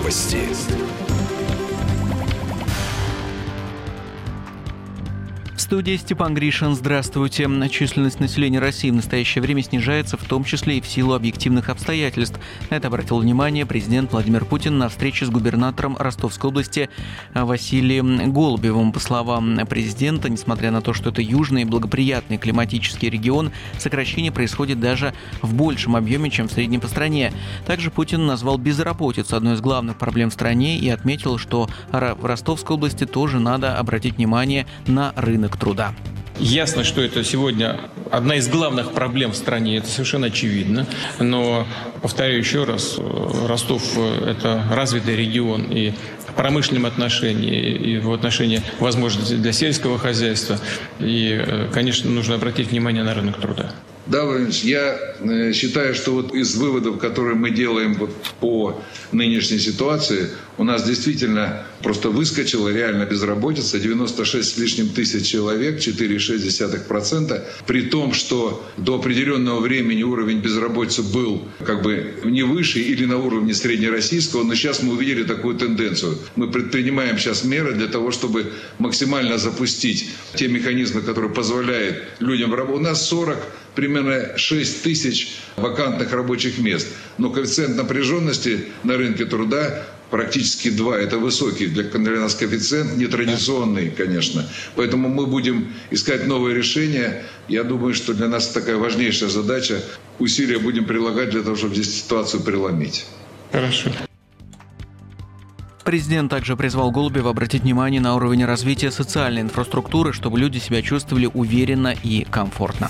Новости. В студии Степан Гришин. Здравствуйте. Численность населения России в настоящее время снижается, в том числе и в силу объективных обстоятельств. На это обратил внимание президент Владимир Путин на встрече с губернатором Ростовской области Василием Голубевым. По словам президента, несмотря на то, что это южный и благоприятный климатический регион, сокращение происходит даже в большем объеме, чем в среднем по стране. Также Путин назвал безработицу одной из главных проблем в стране и отметил, что в Ростовской области тоже надо обратить внимание на рынок труда. Ясно, что это сегодня одна из главных проблем в стране, это совершенно очевидно. Но, повторяю еще раз, Ростов – это развитый регион и в промышленном отношении, и в отношении возможностей для сельского хозяйства. И, конечно, нужно обратить внимание на рынок труда. Да, Владимир Ильич, я считаю, что вот из выводов, которые мы делаем вот по нынешней ситуации, у нас действительно просто выскочила реально безработица, 96 с лишним тысяч человек, 4,6%, при том, что до определенного времени уровень безработицы был как бы не выше или на уровне среднероссийского, но сейчас мы увидели такую тенденцию. Мы предпринимаем сейчас меры для того, чтобы максимально запустить те механизмы, которые позволяют людям работать. У нас примерно 6 тысяч вакантных рабочих мест. Но коэффициент напряженности на рынке труда практически 2. Это высокий для нас коэффициент, нетрадиционный, конечно. Поэтому мы будем искать новые решения. Я думаю, что для нас такая важнейшая задача. Усилия будем прилагать для того, чтобы здесь ситуацию преломить. Хорошо. Президент также призвал Голубева обратить внимание на уровень развития социальной инфраструктуры, чтобы люди себя чувствовали уверенно и комфортно.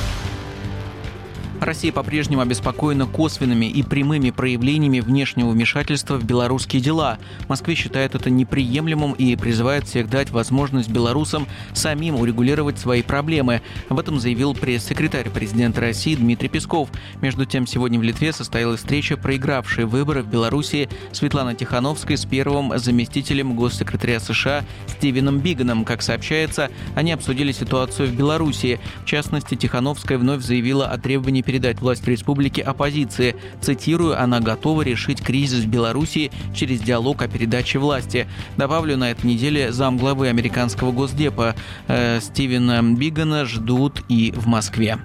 Россия по-прежнему обеспокоена косвенными и прямыми проявлениями внешнего вмешательства в белорусские дела. В Москве считают это неприемлемым и призывают всех дать возможность белорусам самим урегулировать свои проблемы. Об этом заявил пресс-секретарь президента России Дмитрий Песков. Между тем, сегодня в Литве состоялась встреча проигравшей выборы в Беларуси Светланы Тихановской с первым заместителем госсекретаря США Стивеном Биганом. Как сообщается, они обсудили ситуацию в Беларуси. В частности, Тихановская вновь заявила о требовании передать власть в республике оппозиции. Цитирую, она готова решить кризис в Беларуси через диалог о передаче власти. Добавлю, на этой неделе замглавы американского Госдепа Стивена Бигана ждут и в Москве.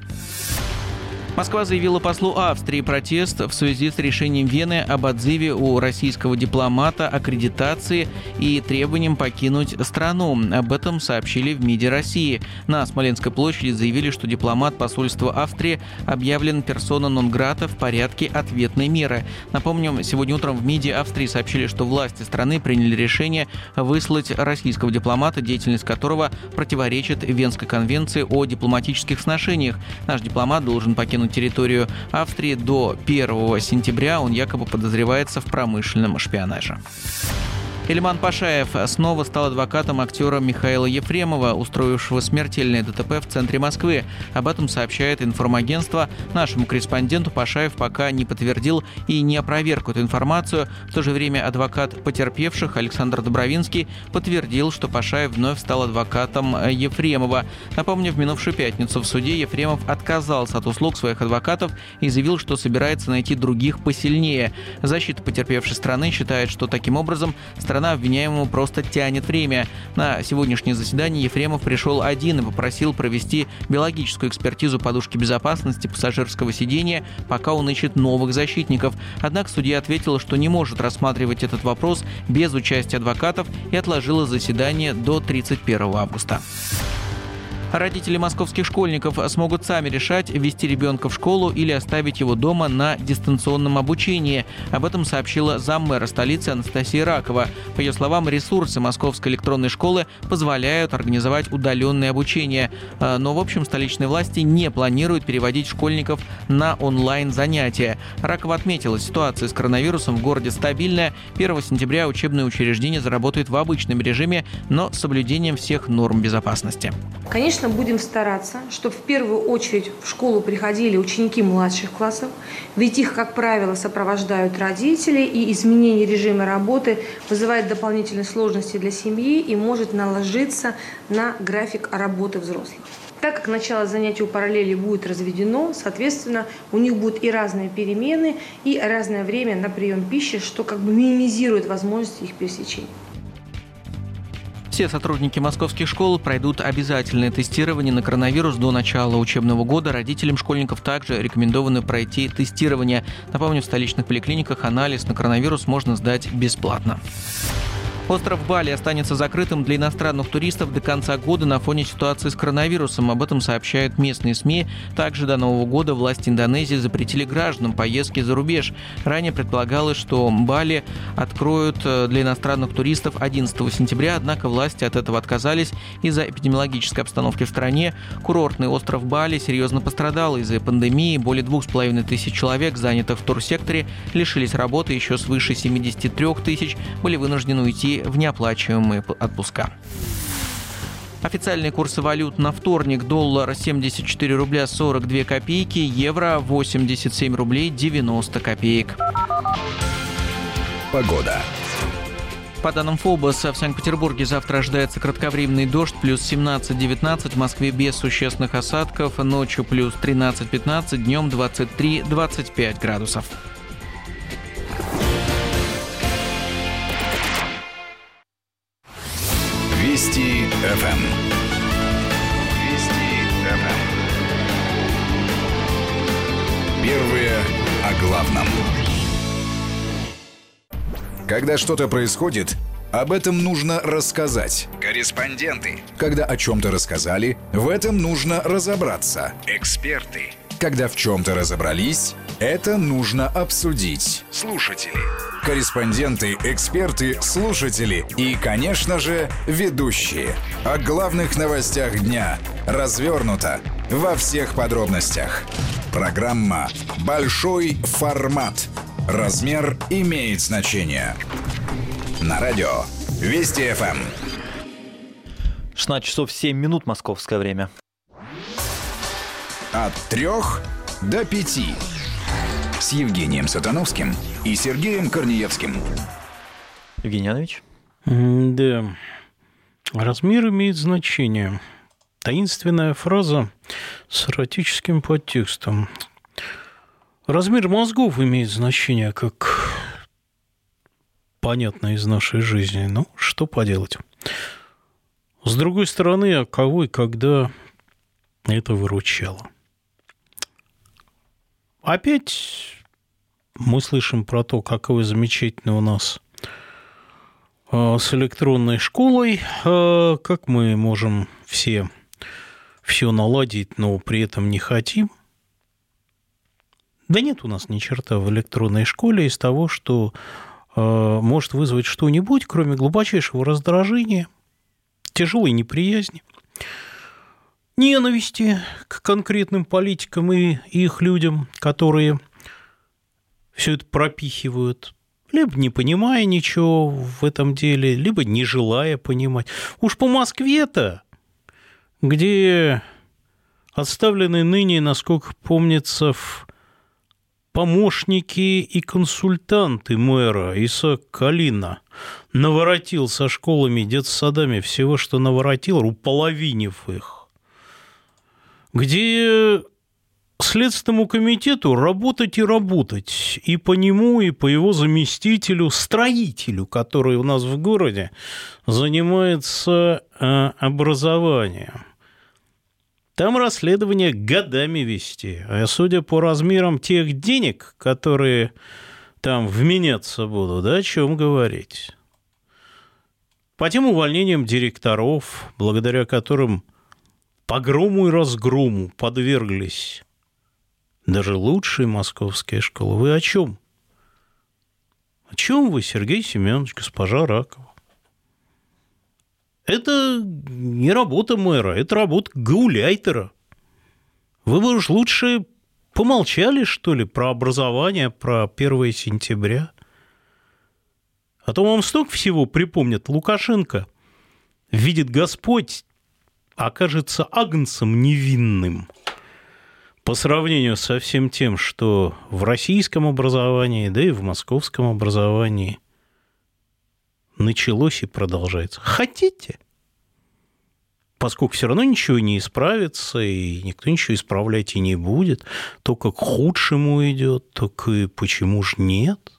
Москва заявила послу Австрии протест в связи с решением Вены об отзыве у российского дипломата аккредитации и требованием покинуть страну. Об этом сообщили в МИДе России. На Смоленской площади заявили, что дипломат посольства Австрии объявлен персона нон-грата в порядке ответной меры. Напомним, сегодня утром в МИДе Австрии сообщили, что власти страны приняли решение выслать российского дипломата, деятельность которого противоречит Венской конвенции о дипломатических сношениях. Наш дипломат должен покинуть территорию Австрии до 1 сентября. Он якобы подозревается в промышленном шпионаже. Ильман Пашаев снова стал адвокатом актера Михаила Ефремова, устроившего смертельное ДТП в центре Москвы. Об этом сообщает информагентство. Нашему корреспонденту Пашаев пока не подтвердил и не опроверг эту информацию. В то же время адвокат потерпевших Александр Добровинский подтвердил, что Пашаев вновь стал адвокатом Ефремова. Напомню, в минувшую пятницу в суде Ефремов отказался от услуг своих адвокатов и заявил, что собирается найти других посильнее. Защита потерпевшей стороны считает, что таким образом страна обвиняемому просто тянет время. На сегодняшнее заседание Ефремов пришел один и попросил провести биологическую экспертизу подушки безопасности пассажирского сидения, пока он ищет новых защитников. Однако судья ответила, что не может рассматривать этот вопрос без участия адвокатов и отложила заседание до 31 августа. Родители московских школьников смогут сами решать, ввести ребенка в школу или оставить его дома на дистанционном обучении. Об этом сообщила заммэра столицы Анастасия Ракова. По ее словам, ресурсы Московской электронной школы позволяют организовать удаленное обучение. Но, в общем, столичные власти не планируют переводить школьников на онлайн-занятия. Ракова отметила, ситуация с коронавирусом в городе стабильная. 1 сентября учебное учреждение заработает в обычном режиме, но с соблюдением всех норм безопасности. Конечно, будем стараться, чтобы в первую очередь в школу приходили ученики младших классов, ведь их, как правило, сопровождают родители, и изменение режима работы вызывает дополнительные сложности для семьи и может наложиться на график работы взрослых. Так как начало занятий у параллели будет разведено, соответственно, у них будут и разные перемены, и разное время на прием пищи, что как бы минимизирует возможность их пересечения. Все сотрудники московских школ пройдут обязательное тестирование на коронавирус до начала учебного года. Родителям школьников также рекомендовано пройти тестирование. Напомню, в столичных поликлиниках анализ на коронавирус можно сдать бесплатно. Остров Бали останется закрытым для иностранных туристов до конца года на фоне ситуации с коронавирусом. Об этом сообщают местные СМИ. Также до Нового года власти Индонезии запретили гражданам поездки за рубеж. Ранее предполагалось, что Бали откроют для иностранных туристов 11 сентября, однако власти от этого отказались из-за эпидемиологической обстановки в стране. Курортный остров Бали серьезно пострадал из-за пандемии. Более 2500 человек, занятых в турсекторе, лишились работы, еще свыше 73 тысяч были вынуждены уйти в неоплачиваемые отпуска. Официальные курсы валют на вторник: доллар 74 рубля 42 копейки, евро 87 рублей 90 копеек. Погода. По данным ФОБОС, в Санкт-Петербурге завтра ожидается кратковременный дождь, плюс 17-19, в Москве без существенных осадков, ночью плюс 13-15, днем 23-25 градусов. Вести ФМ. Вести ФМ. Первые о главном. Когда что-то происходит, об этом нужно рассказать. Корреспонденты. Когда о чем-то рассказали, в этом нужно разобраться. Эксперты. Когда в чем-то разобрались, это нужно обсудить. Слушатели. Корреспонденты, эксперты, слушатели и, конечно же, ведущие. О главных новостях дня. Развернуто. Во всех подробностях. Программа «Большой формат». Размер имеет значение. На радио Вести ФМ. 16 часов 7 минут московское время. От 3 до 5. С Евгением Сатановским и Сергеем Корнеевским. Евгений Янович? Да. Размер имеет значение. Таинственная фраза с эротическим подтекстом. Размер мозгов имеет значение, как понятно из нашей жизни. Ну, что поделать. С другой стороны, а кого и когда это выручало? Опять мы слышим про то, какое замечательное у нас с электронной школой, как мы можем все наладить, но при этом не хотим. Да нет у нас ни черта в электронной школе из того, что может вызвать что-нибудь, кроме глубочайшего раздражения, тяжелой неприязни, ненависти к конкретным политикам и их людям, которые все это пропихивают, либо не понимая ничего в этом деле, либо не желая понимать. Уж по Москве-то, где отставлены ныне, насколько помнится, помощники и консультанты мэра Исаак Калина наворотил со школами, детсадами всего, что наворотил, уполовинив их, где Следственному комитету работать и работать, и по нему, и по его заместителю, строителю, который у нас в городе занимается образованием. Там расследование годами вести. А судя по размерам тех денег, которые там вменяться будут, да, о чем говорить? По тем увольнениям директоров, благодаря которым погрому и разгрому подверглись даже лучшие московские школы. Вы о чем? О чем вы, Сергей Семенович, госпожа Ракова? Это не работа мэра, это работа гауляйтера. Вы бы уж лучше помолчали, что ли, про образование, про 1 сентября. А то вам столько всего припомнят. Лукашенко, видит Господь, окажется агнцем невинным по сравнению со всем тем, что в российском образовании, да и в московском образовании началось и продолжается. Хотите? поскольку все равно ничего не исправится, и никто ничего исправлять и не будет, только к худшему идет, так и почему ж нет?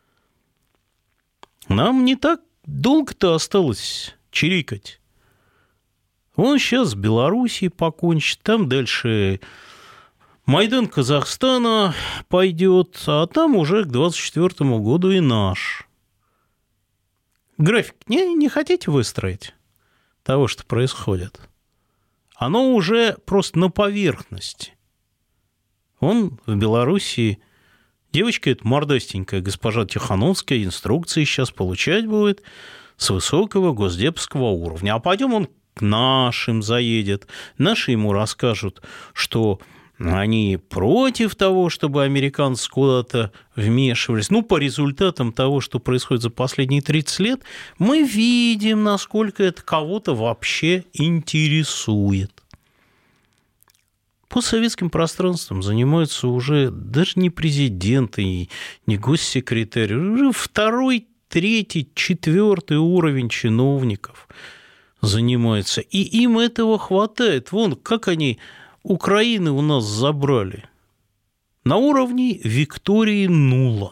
Нам не так долго-то осталось чирикать. Он сейчас с Белоруссией покончит, там дальше Майдан Казахстана пойдет, а там уже к 2024 году и наш. График не хотите выстроить того, что происходит? Оно уже просто на поверхности. Он в Белоруссии, девочка эта мордастенькая, госпожа Тихановская, инструкции сейчас получать будет с высокого госдепского уровня. А пойдем он к нашим заедет. Наши ему расскажут, что они против того, чтобы американцы куда-то вмешивались. Ну, по результатам того, что происходит за последние 30 лет, мы видим, насколько это кого-то вообще интересует. Постсоветским пространством занимаются уже даже не президенты, не госсекретарь, уже 2-й, 3-й, 4-й уровень чиновников занимаются. И им этого хватает. Вон, как они Украины у нас забрали. На уровне Виктории Нуланд.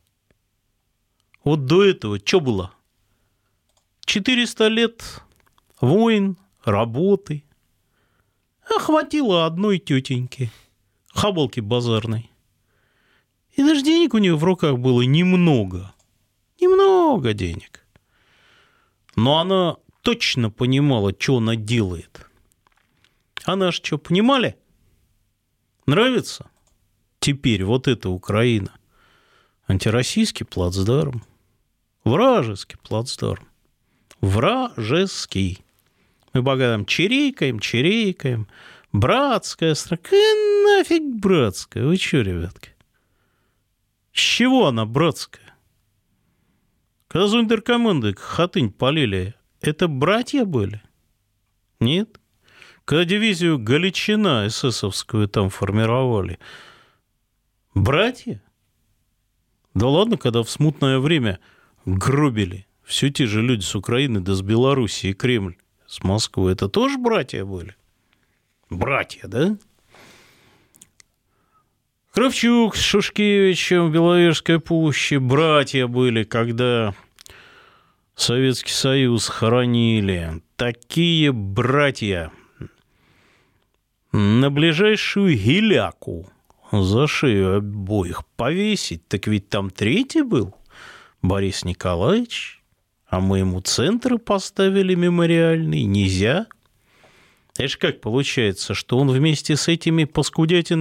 Вот до этого что было? 400 лет войн, работы. А хватило одной тетеньки, хабалки базарной. И даже денег у нее в руках было немного. Немного денег. Но она точно понимала, что она делает. А наши что, понимали? Нравится теперь вот эта Украина? Антироссийский плацдарм. Вражеский плацдарм. Вражеский. Мы богатым чирикаем. Братская страна. Нафиг братская? Вы что, ребятки? С чего она братская? Когда зондеркоманды Хатынь полили, это братья были? Нет? Когда дивизию Галичина эсэсовскую там формировали, братья? Да ладно, когда в смутное время гробили все те же люди с Украины, да с Белоруссии, Кремль, с Москвы, это тоже братья были? Братья, да? Кравчук с Шушкевичем в Беловежской пуще братья были, когда Советский Союз хоронили. Такие братья. На ближайшую гиляку за шею обоих повесить, так ведь там 3-й был, Борис Николаевич, а мы ему центр поставили мемориальный, нельзя. Это же как получается, что он вместе с этими паскудятинами